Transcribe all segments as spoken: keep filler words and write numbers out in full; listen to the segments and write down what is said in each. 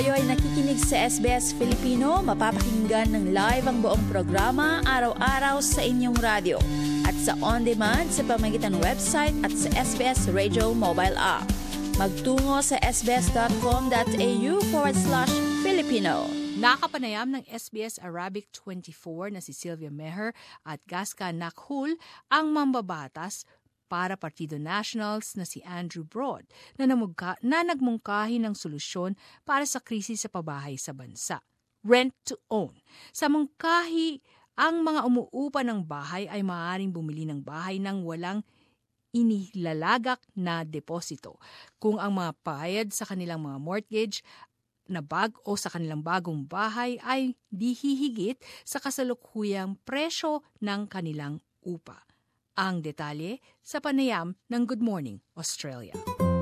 Kayo ay nakikinig sa S B S Filipino, mapapakinggan ng live ang buong programa araw-araw sa inyong radyo at sa on-demand sa pamamagitan ng website at sa S B S Radio mobile app. Magtungo sa sbs.com.au forward slash Filipino. Nakapanayam ng S B S Arabic twenty-four na si Sylvia Meher at Gasca Nakhul ang mambabatas para Partido Nationals na si Andrew Broad na, namugka, na nagmungkahi ng solusyon para sa krisis sa pabahay sa bansa. Rent to own. Sa mungkahi, ang mga umuupa ng bahay ay maaaring bumili ng bahay ng walang inilalagak na deposito kung ang mga bayad sa kanilang mga mortgage na bag o sa kanilang bagong bahay ay di hihigit sa kasalukuyang presyo ng kanilang upa. Ang detalye sa panayam ng Good Morning Australia.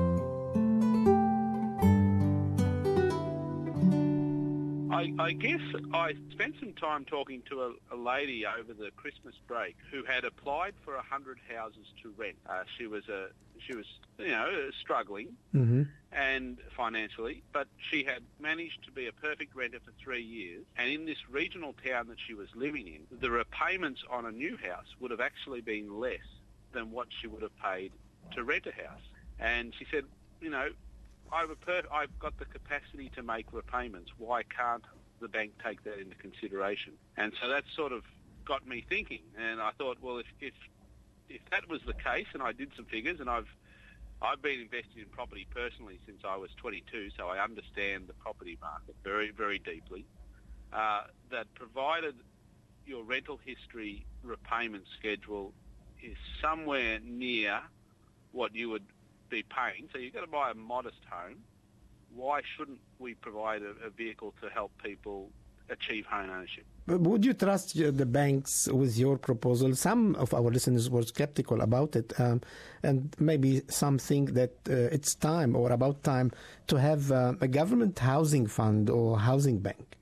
I, I guess I spent some time talking to a, a lady over the Christmas break who had applied for a hundred houses to rent. Uh, she was a she was you know struggling mm-hmm. and financially, but she had managed to be a perfect renter for three years. And in this regional town that she was living in, the repayments on a new house would have actually been less than what she would have paid to rent a house. And she said, you know. I've, per- I've got the capacity to make repayments. Why can't the bank take that into consideration? And so that sort of got me thinking. And I thought, well, if if if that was the case, and I did some figures, and I've I've been invested in property personally since I was twenty-two, so I understand the property market very, very deeply. Uh, that provided your rental history repayment schedule is somewhere near what you would be paying, so you've got to buy a modest home. Why shouldn't we provide a, a vehicle to help people achieve home ownership? But would you trust the banks with your proposal? Some of our listeners were skeptical about it, um, and maybe some think that uh, it's time or about time to have uh, a government housing fund or housing bank.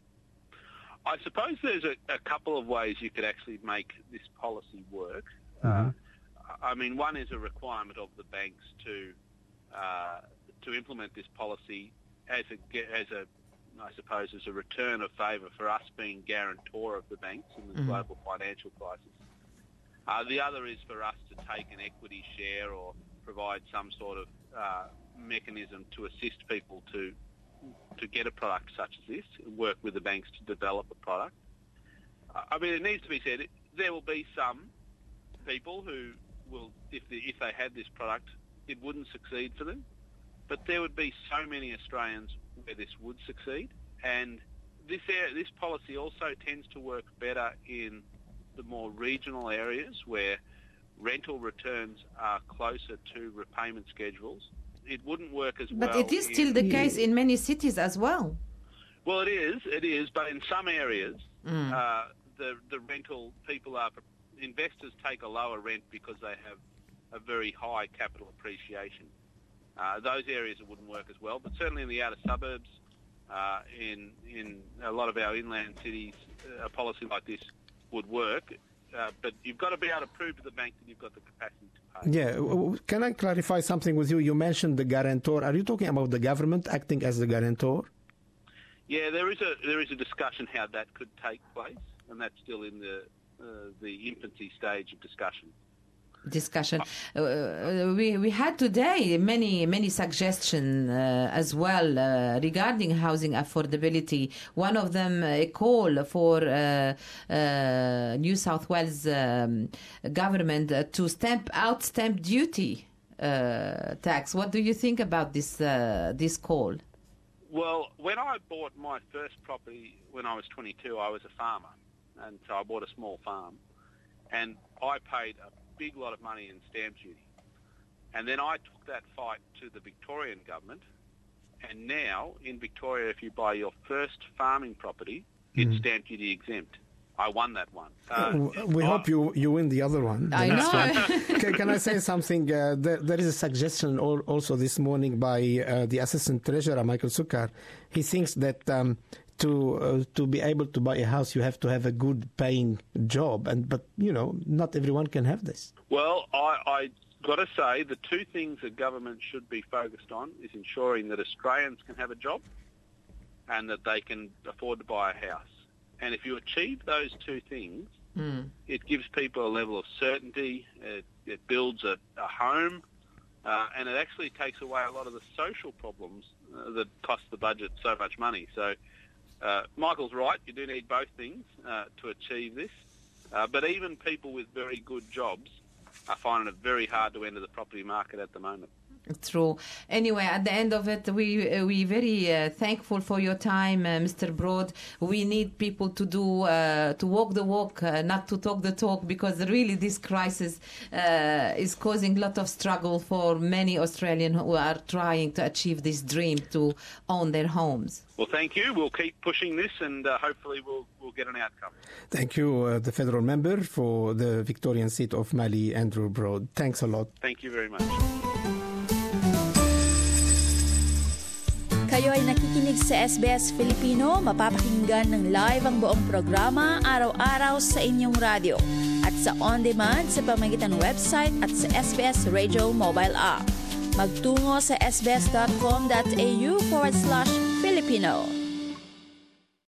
I suppose there's a, a couple of ways you could actually make this policy work. Mm-hmm. Uh, I mean, one is a requirement of the banks to uh, to implement this policy as a as a I suppose as a return of favour for us being guarantor of the banks in the mm-hmm. global financial crisis. Uh, the other is for us to take an equity share or provide some sort of uh, mechanism to assist people to to get a product such as this and work with the banks to develop a product. Uh, I mean, it needs to be said there will be some people who will, if the, if they had this product, it wouldn't succeed for them. But there would be so many Australians where this would succeed. And this area, this policy also tends to work better in the more regional areas where rental returns are closer to repayment schedules. It wouldn't work as well. But it is still the case in many cities as well. Well, it is, it is. But in some areas, mm. uh, the the rental people are... investors take a lower rent because they have a very high capital appreciation. Uh, those areas it wouldn't work as well, but certainly in the outer suburbs, uh, in in a lot of our inland cities, a policy like this would work. Uh, but you've got to be able to prove to the bank that you've got the capacity to pay. Yeah. Can I clarify something with you? You mentioned the guarantor. Are you talking about the government acting as the guarantor? Yeah, there is a there is a discussion how that could take place, and that's still in the Uh, the infancy stage of discussion. Discussion. Uh, we we had today many many suggestions uh, as well uh, regarding housing affordability. One of them a call for uh, uh, New South Wales um, government to stamp out stamp duty uh, tax. What do you think about this uh, this call? Well, when I bought my first property when I was twenty-two, I was a farmer. And so I bought a small farm, and I paid a big lot of money in stamp duty. And then I took that fight to the Victorian government, and now in Victoria, if you buy your first farming property, it's mm. stamp duty exempt. I won that one. Uh, we I, hope you, you win the other one. I know. can, can I say something? Uh, there, there is a suggestion also this morning by uh, the Assistant Treasurer, Michael Sukkar. He thinks that um, to uh, to be able to buy a house, you have to have a good paying job, and but you know not everyone can have this. Well, I, I got to say the two things that government should be focused on is ensuring that Australians can have a job, and that they can afford to buy a house. And if you achieve those two things, mm. it gives people a level of certainty, it, it builds a, a home, uh, and it actually takes away a lot of the social problems uh, that cost the budget so much money. So uh, Michael's right, you do need both things uh, to achieve this. Uh, but even people with very good jobs are finding it very hard to enter the property market at the moment. True. Anyway, at the end of it, we uh, we very uh, thankful for your time, uh, Mister Broad. We need people to do uh, to walk the walk, uh, not to talk the talk, because really this crisis uh, is causing a lot of struggle for many Australians who are trying to achieve this dream to own their homes. Well, thank you. We'll keep pushing this, and uh, hopefully we'll we'll get an outcome. Thank you, uh, the federal member for the Victorian seat of Mali, Andrew Broad. Thanks a lot. Thank you very much. Kayo ay nakikinig sa S B S Filipino, mapapakinggan ng live ang buong programa araw-araw sa inyong radyo at sa on-demand sa pamamagitan ng website at sa S B S Radio mobile app. Magtungo sa sbs.com.au forward slash Filipino.